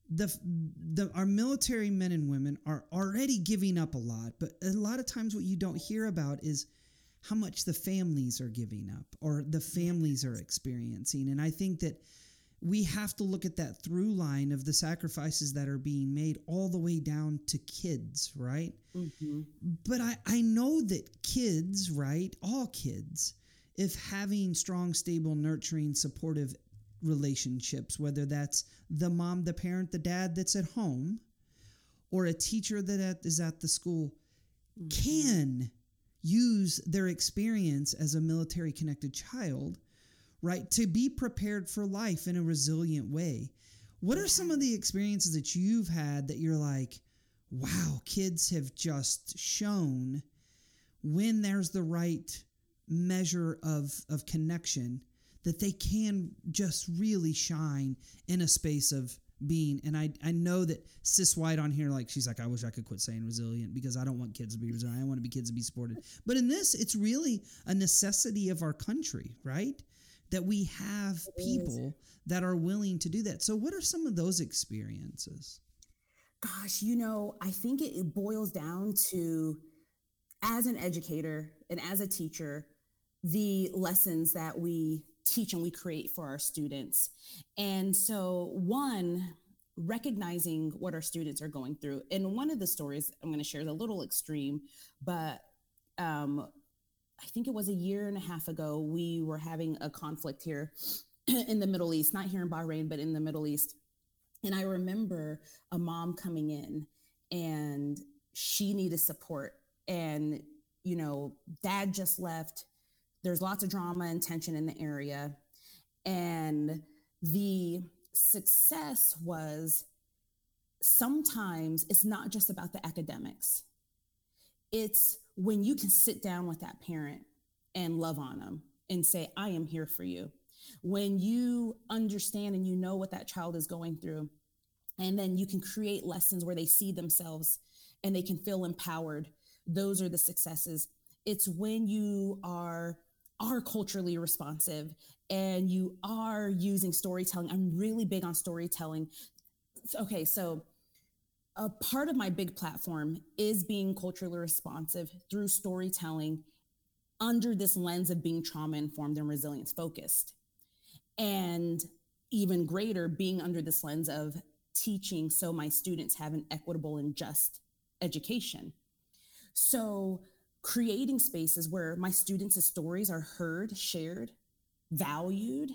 our military men and women are already giving up a lot. But a lot of times what you don't hear about is how much the families are giving up or the families are experiencing. And I think that we have to look at that through line of the sacrifices that are being made all the way down to kids, right? Mm-hmm. But I know that kids, right, all kids, if having strong, stable, nurturing, supportive relationships, whether that's the mom, the parent, the dad that's at home, or a teacher that is at the school, can use their experience as a military connected child, right, to be prepared for life in a resilient way. What are some of the experiences that you've had that you're like, wow, kids have just shown when there's the right measure of connection that they can just really shine in a space of being. And I know that Sis White on here, like, she's like, I wish I could quit saying resilient because I don't want kids to be resilient. I want to be kids to be supported. But in this, it's really a necessity of our country, right? That we have people that are willing to do that. So what are some of those experiences? Gosh, I think it boils down to, as an educator and as a teacher, the lessons that we teach and we create for our students. And so, one, recognizing what our students are going through. And one of the stories I'm going to share is a little extreme, but I think it was a year and a half ago, we were having a conflict here in the Middle East, not here in Bahrain, but in the Middle East. And I remember a mom coming in and she needed support. And, dad just left. There's lots of drama and tension in the area. And the success was, sometimes it's not just about the academics. It's when you can sit down with that parent and love on them and say, I am here for you. When you understand and you know what that child is going through, and then you can create lessons where they see themselves and they can feel empowered. Those are the successes. It's when you are culturally responsive and you are using storytelling. I'm really big on storytelling. Okay, so a part of my big platform is being culturally responsive through storytelling under this lens of being trauma informed and resilience focused. And even greater, being under this lens of teaching so my students have an equitable and just education. So creating spaces where my students' stories are heard, shared, valued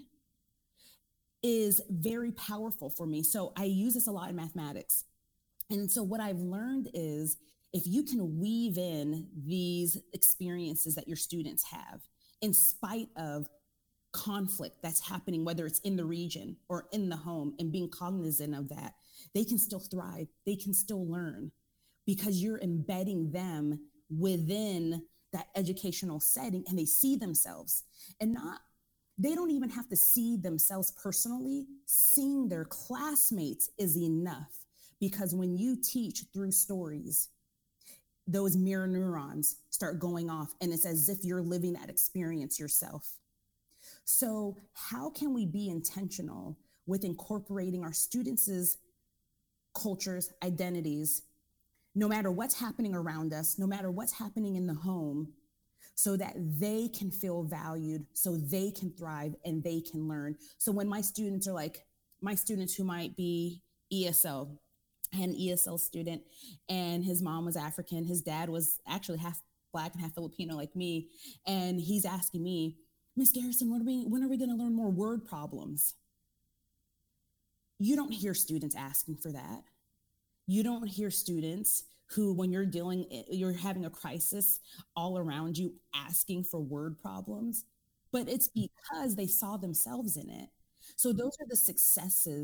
is very powerful for me. So I use this a lot in mathematics. And so what I've learned is, if you can weave in these experiences that your students have, in spite of conflict that's happening, whether it's in the region or in the home, and being cognizant of that, they can still thrive. They can still learn because you're embedding them within that educational setting, and they see themselves, and they don't even have to see themselves personally. Seeing their classmates is enough, because when you teach through stories, those mirror neurons start going off, and it's as if you're living that experience yourself. So how can we be intentional with incorporating our students' cultures, identities, no matter what's happening around us, no matter what's happening in the home, so that they can feel valued, so they can thrive and they can learn. So when my students who might be ESL, I had an ESL student and his mom was African. His dad was actually half Black and half Filipino like me. And he's asking me, Miss Garrison, when are we going to learn more word problems? You don't hear students asking for that. You don't hear students who, when you're having a crisis all around you, asking for word problems, but it's because they saw themselves in it. So those are the successes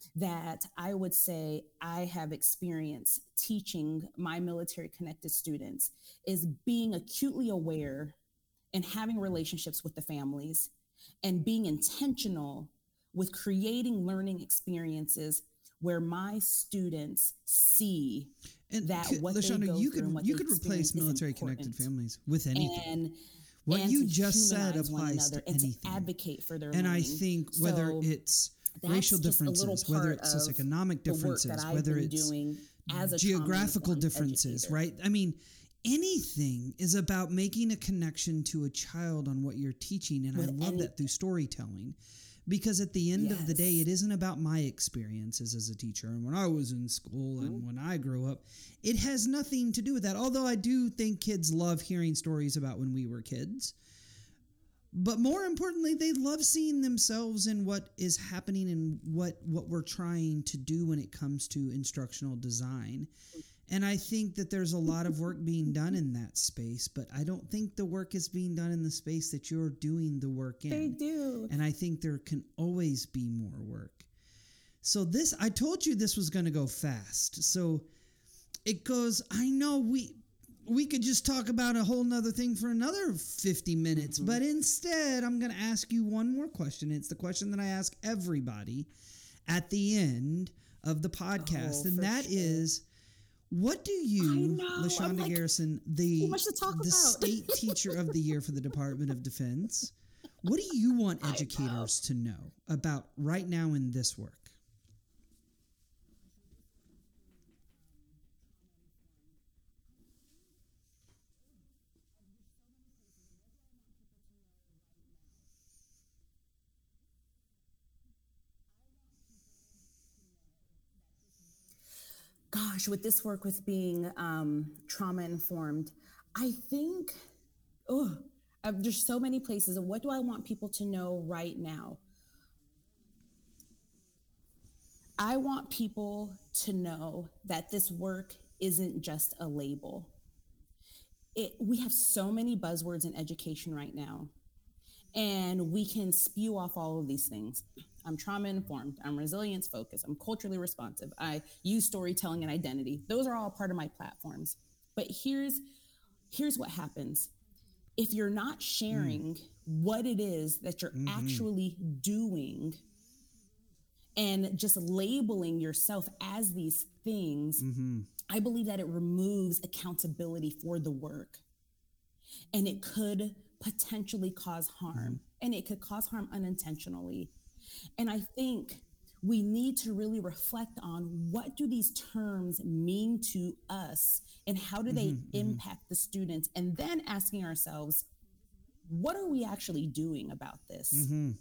that I would say I have experienced teaching my military connected students is being acutely aware and having relationships with the families and being intentional with creating learning experiences where my students see And that what LaShonda, they go you through could and what you they could replace experience is military connected important. families with anything. And What and you to just said humanize one applies another to and to anything. advocate for their And I learning. think whether So it's that's racial just a little differences, whether part it's of socioeconomic the work that differences, I've whether been it's doing as a geographical trauma-informed differences, educator. right? I mean, anything is about making a connection to a child on what you're teaching. And I With love that through storytelling. Because at the end of the day, Yes. it isn't about my experiences as a teacher and when I was in school and when I grew up. It has nothing to do with that. Although I do think kids love hearing stories about when we were kids. But more importantly, they love seeing themselves in what is happening and what we're trying to do when it comes to instructional design. And I think that there's a lot of work being done in that space, but I don't think the work is being done in the space that you're doing the work in. They do. And I think there can always be more work. So I told you this was going to go fast. So it goes, I know we could just talk about a whole nother thing for another 50 minutes, but instead I'm going to ask you one more question. It's the question that I ask everybody at the end of the podcast. And that is, what do you, LaShonda Garrison, the state teacher of the year for the Department of Defense, what do you want educators to know about right now in this work? Gosh, with this work with being trauma informed, I think, there's so many places. And what do I want people to know right now? I want people to know that this work isn't just a label. We have so many buzzwords in education right now, and we can spew off all of these things. I'm trauma informed. I'm resilience focused. I'm culturally responsive. I use storytelling and identity. Those are all part of my platforms. But here's what happens. If you're not sharing what it is that you're actually doing and just labeling yourself as these things, I believe that it removes accountability for the work. And it could potentially cause harm. And it could cause harm unintentionally. And I think we need to really reflect on what do these terms mean to us and how do they impact the students? And then asking ourselves, what are we actually doing about this?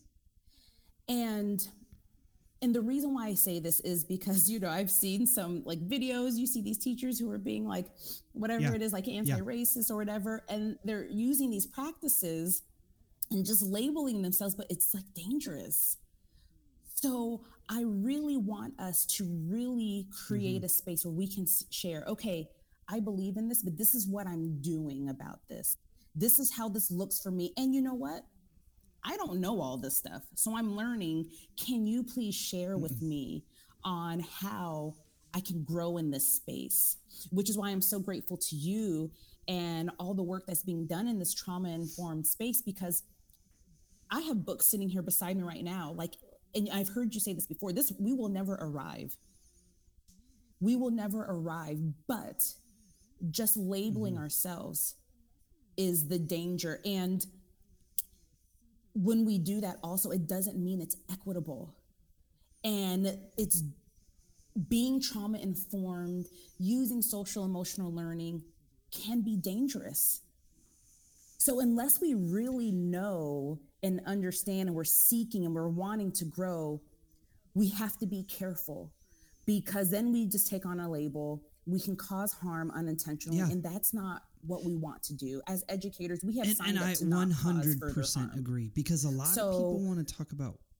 And the reason why I say this is because, I've seen some like videos, you see these teachers who are being like, whatever it is, like anti-racist or whatever, and they're using these practices and just labeling themselves, but it's like dangerous. So I really want us to really create a space where we can share, okay, I believe in this, but this is what I'm doing about this. This is how this looks for me. And you know what? I don't know all this stuff. So I'm learning. Can you please share with me on how I can grow in this space? Which is why I'm so grateful to you and all the work that's being done in this trauma-informed space, because I have books sitting here beside me right now. And I've heard you say this before, we will never arrive. We will never arrive, but just labeling ourselves is the danger. And when we do that also, it doesn't mean it's equitable. And it's being trauma informed, using social emotional learning can be dangerous. So unless we really know and understand and we're seeking and we're wanting to grow, we have to be careful, because then we just take on a label. We can cause harm unintentionally, and that's not what we want to do. As educators, we have signed up to not cause further harm. And I 100% agree, because a lot of people want to talk about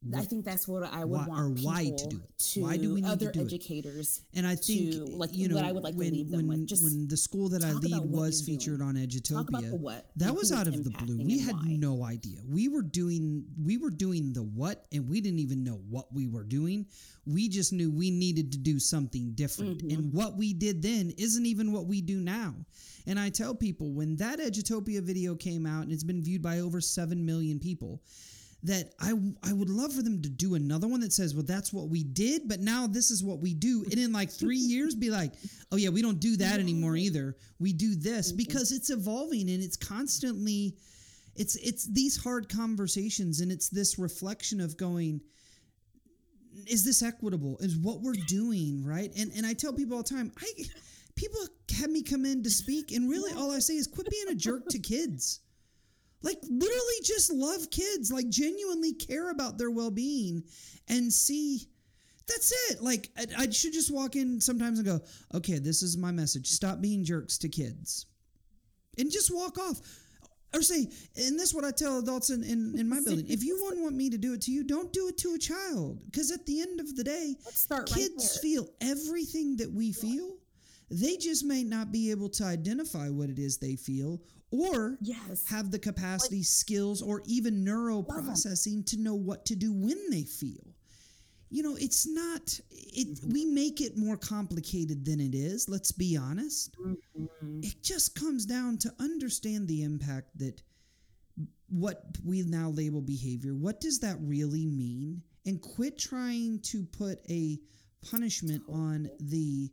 I think that's what I would want people why to do it. Why do we need other to do educators. And I think, what I would like to leave them with. Just when the school that I lead was featured on Edutopia, that was out of the blue. We had no idea. We were doing the what, and we didn't even know what we were doing. We just knew we needed to do something different. Mm-hmm. And what we did then isn't even what we do now. And I tell people, when that Edutopia video came out, and it's been viewed by over 7 million people, that I would love for them to do another one that says, well, that's what we did, but now this is what we do. And in like 3 years, be like, oh yeah, we don't do that anymore either. We do this, because it's evolving, and it's constantly, it's these hard conversations, and it's this reflection of going, is this equitable? Is what we're doing right? And I tell people all the time, people have me come in to speak, and really all I say is quit being a jerk to kids. Like, literally just love kids, like genuinely care about their well-being, and see, that's it. Like, I should just walk in sometimes and go, okay, this is my message. Stop being jerks to kids. And just walk off. Or say, and this is what I tell adults in my building. If you want me to do it to you, don't do it to a child. Because at the end of the day, kids feel everything that we feel. They just may not be able to identify what it is they feel, or have the capacity, skills, or even neuroprocessing to know what to do when they feel. You know, it's not, we make it more complicated than it is, let's be honest. Mm-hmm. It just comes down to understand the impact that what we now label behavior, what does that really mean? And quit trying to put a punishment on the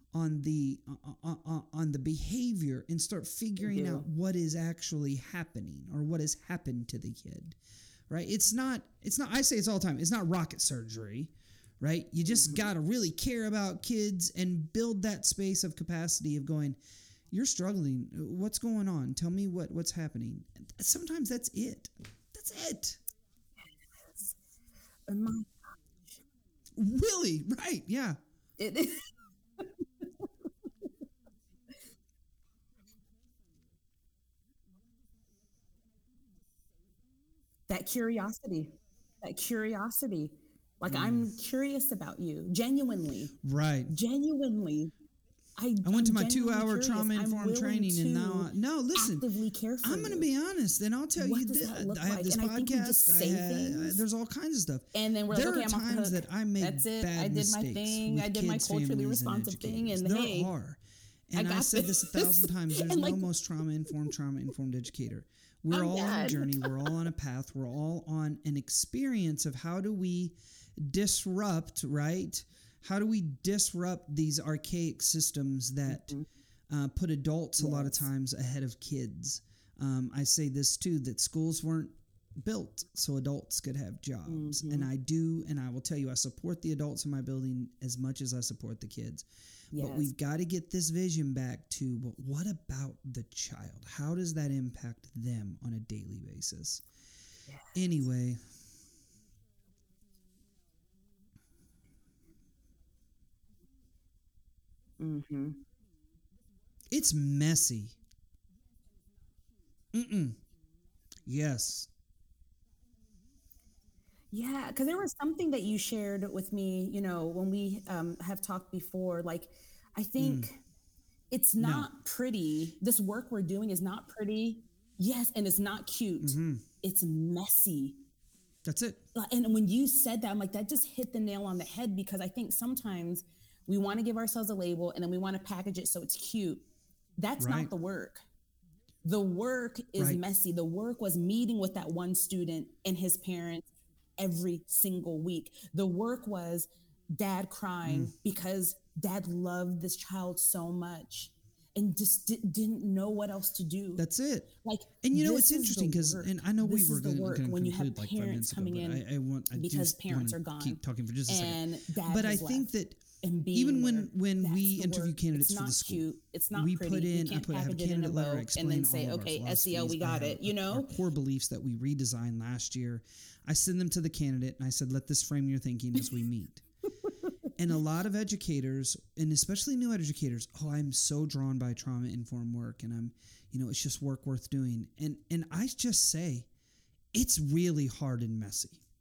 behavior, and start figuring out what is actually happening, or what has happened to the kid, right? It's not, I say it's all the time, it's not rocket surgery, right? You just got to really care about kids and build that space of capacity of going, you're struggling. What's going on? Tell me what's happening. Sometimes that's it. That's it. Oh my gosh. Really? Right. Yeah. It is. That curiosity. Like, I'm curious about you, genuinely. Right. Genuinely. I went to my 2-hour trauma-informed training, and now, no, listen, actively care for I'm going to be honest, and I'll tell you this. I have this podcast. There's all kinds of stuff. And then there are times that I make bad mistakes. I did my thing. I did my culturally responsive thing. And there are. And I said this 1,000 times. There's no most trauma-informed educator. We're all on a journey. We're all on a path. We're all on an experience of how do we disrupt, right? How do we disrupt these archaic systems that put adults a lot of times ahead of kids? I say this too, that schools weren't built so adults could have jobs. And I do, and I will tell you, I support the adults in my building as much as I support the kids. Yes. But we've got to get this vision back to, well, what about the child? How does that impact them on a daily basis? Yes. Anyway. Mm-hmm. It's messy. Yes. Yeah, because there was something that you shared with me, when we have talked before. Like, I think it's not pretty. This work we're doing is not pretty. Yes, and it's not cute. Mm-hmm. It's messy. That's it. And when you said that, I'm like, that just hit the nail on the head, because I think sometimes we want to give ourselves a label, and then we want to package it so it's cute. That's not the work. The work is messy. The work was meeting with that one student and his parents every single week. The work was dad crying because dad loved this child so much and just didn't know what else to do. That's it. Like, and it's interesting because, and I know we were going to when you have like parents coming in because parents are gone. Keep talking for just a second. But I think that even when we interview candidates for the school, cute. It's not we pretty. put in, I have a candidate letter, explain and then say, all okay, of our SEL, we got it. Our core beliefs that we redesigned last year. I send them to the candidate, and I said, let this frame your thinking as we meet. And a lot of educators, and especially new educators, I'm so drawn by trauma-informed work, and I'm, it's just work worth doing. And I just say, it's really hard and messy.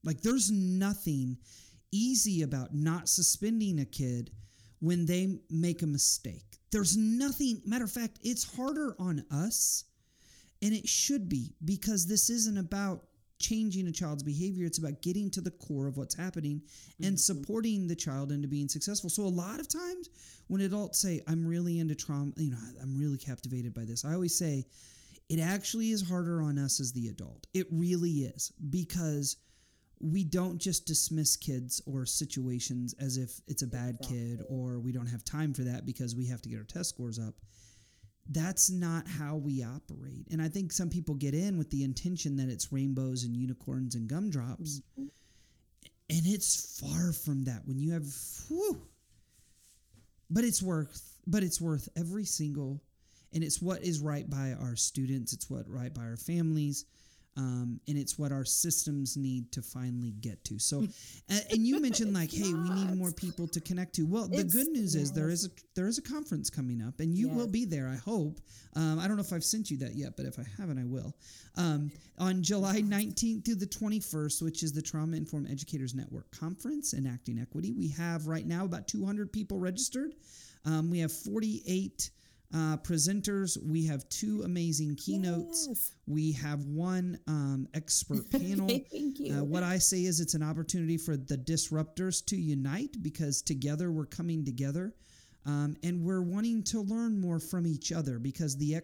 Like, there's nothing easy about not suspending a kid when they make a mistake. There's nothing, matter of fact, it's harder on us, and it should be, because this isn't about changing a child's behavior. It's about getting to the core of what's happening and supporting the child into being successful. So a lot of times when adults say, I'm really into trauma, I'm really captivated by this, I always say, it actually is harder on us as the adult. It really is, because we don't just dismiss kids or situations as if it's a bad kid, or we don't have time for that because we have to get our test scores up. That's not how we operate. And I think some people get in with the intention that it's rainbows and unicorns and gumdrops. And it's far from that. When you have, but it's worth every single, and it's what is right by our students. It's what right by our families. And it's what our systems need to finally get to. So, and you mentioned like, hey, we need more people to connect to. Well, the good news is there is a conference coming up, and you will be there, I hope. I don't know if I've sent you that yet, but if I haven't, I will. On July 19th through the 21st, which is the Trauma Informed Educators Network Conference, Enacting Equity. We have right now about 200 people registered. We have 48 presenters. We have 2 amazing keynotes. Yes. We have 1 expert panel. Thank you. What I say is it's an opportunity for the disruptors to unite, because together we're coming together, and we're wanting to learn more from each other, because we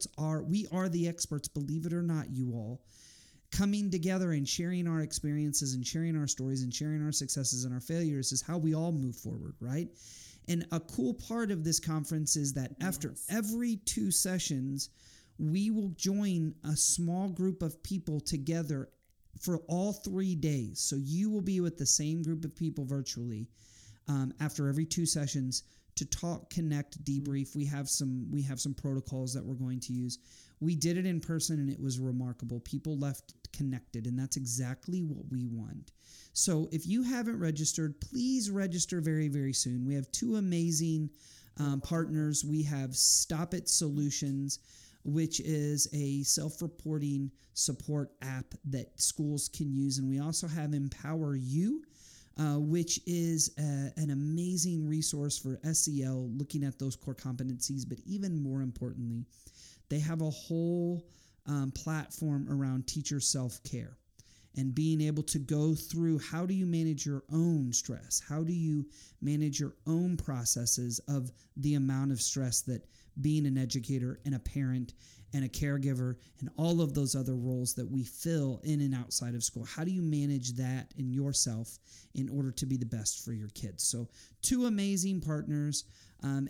are the experts, believe it or not, you all. Coming together and sharing our experiences and sharing our stories and sharing our successes and our failures is how we all move forward, right? And a cool part of this conference is that after every 2 sessions, we will join a small group of people together for all 3 days. So you will be with the same group of people virtually after every 2 sessions to talk, connect, debrief. We have some protocols that we're going to use. We did it in person, and it was remarkable. People left connected, and that's exactly what we want. So if you haven't registered, please register very, very soon. We have 2 amazing partners. We have Stop It Solutions, which is a self-reporting support app that schools can use. And we also have Empower You, which is an amazing resource for SEL, looking at those core competencies. But even more importantly, they have a whole platform around teacher self-care and being able to go through how do you manage your own stress? How do you manage your own processes of the amount of stress that being an educator and a parent and a caregiver and all of those other roles that we fill in and outside of school? How do you manage that in yourself in order to be the best for your kids? So 2 amazing partners, and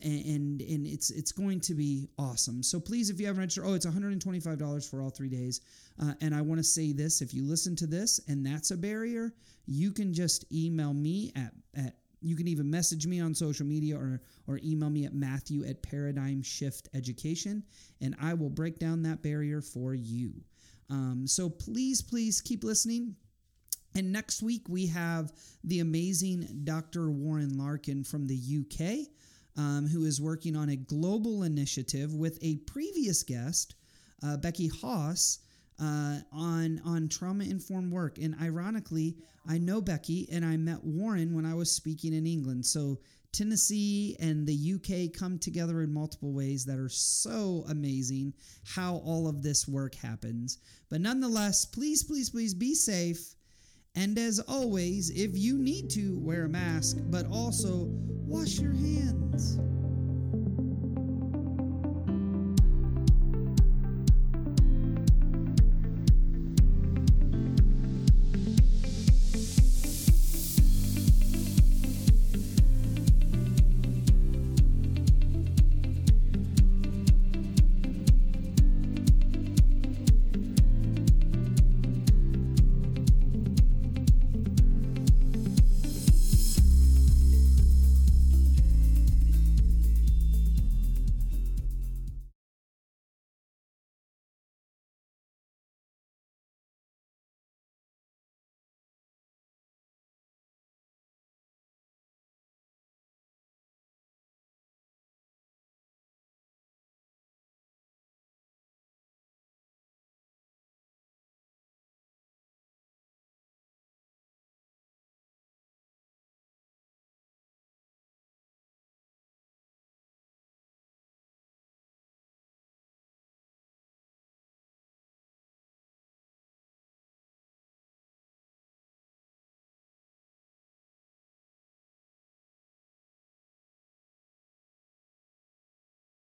it's going to be awesome. So please, if you haven't registered, it's $125 for all 3 days. And I want to say this, if you listen to this and that's a barrier, you can just email me at you can even message me on social media or email me at Matthew@ParadigmShiftEducation, and I will break down that barrier for you. So please keep listening. And next week we have the amazing Dr. Warren Larkin from the UK, who is working on a global initiative with a previous guest, Becky Haas, on trauma-informed work. And ironically, I know Becky and I met Warren when I was speaking in England. So Tennessee and the UK come together in multiple ways that are so amazing how all of this work happens. But nonetheless, please be safe. And as always, if you need to, wear a mask, but also wash your hands.